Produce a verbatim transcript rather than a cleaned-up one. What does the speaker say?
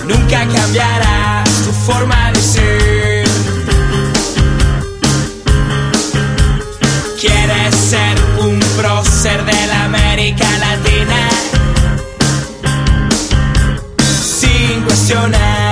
nunca cambiarás tu forma de ser. ¿Quieres ser un prócer de la América Latina? Sin cuestionar